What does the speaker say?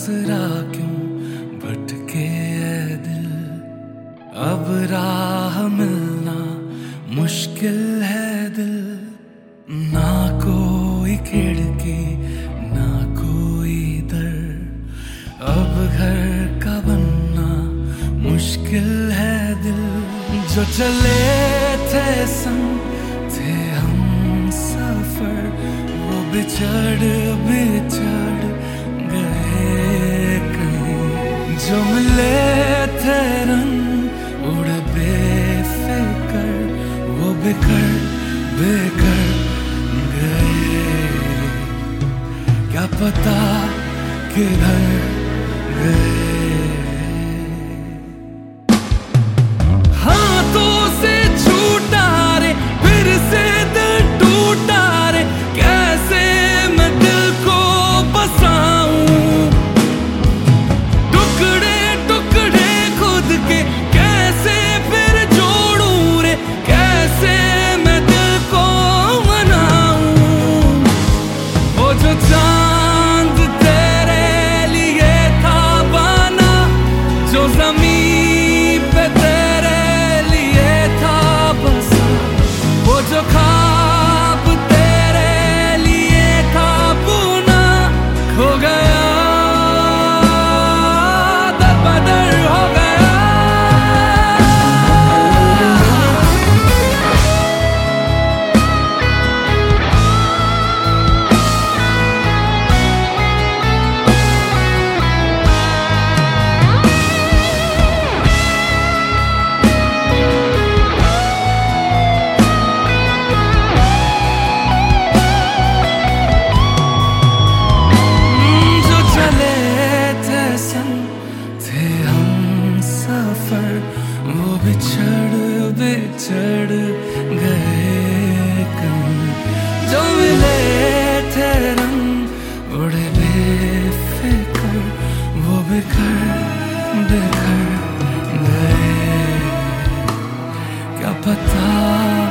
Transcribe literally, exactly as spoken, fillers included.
आसरा क्यों भटके ऐ दिल, अब राह मिलना मुश्किल है दिल। ना कोई खिड़की ना कोई दर, अब घर का बनना मुश्किल है दिल। जो चले थे संग थे हम सफर, वो बिछड़ बिछड़ गए कहीं। जो मिले थे रंग उड़ बेफिकर, वो बिखर बिखर गए। क्या पता किधर गए। हाथों से छूटा रे फिर से दिल टूटा रे, कैसे मैं दिल को बसाऊं। टुकड़े टुकड़े खुद के कैसे फिर जोड़ूं रे, कैसे मैं दिल को मनाऊं। वो जो चांद तेरे लिए था बना, जो जमीन पे तेरे लिए था बसा, वो जो ख्वाब तेरे लिए था बुना, खो गया दर बदर हो गया। जो चले थे संग थे हम सफर, वो बिछड़ बिछड़ गए कहीं। जो मिले थे रंग उड़े बेफिकर, वो बिखर बिखर गए। क्या पता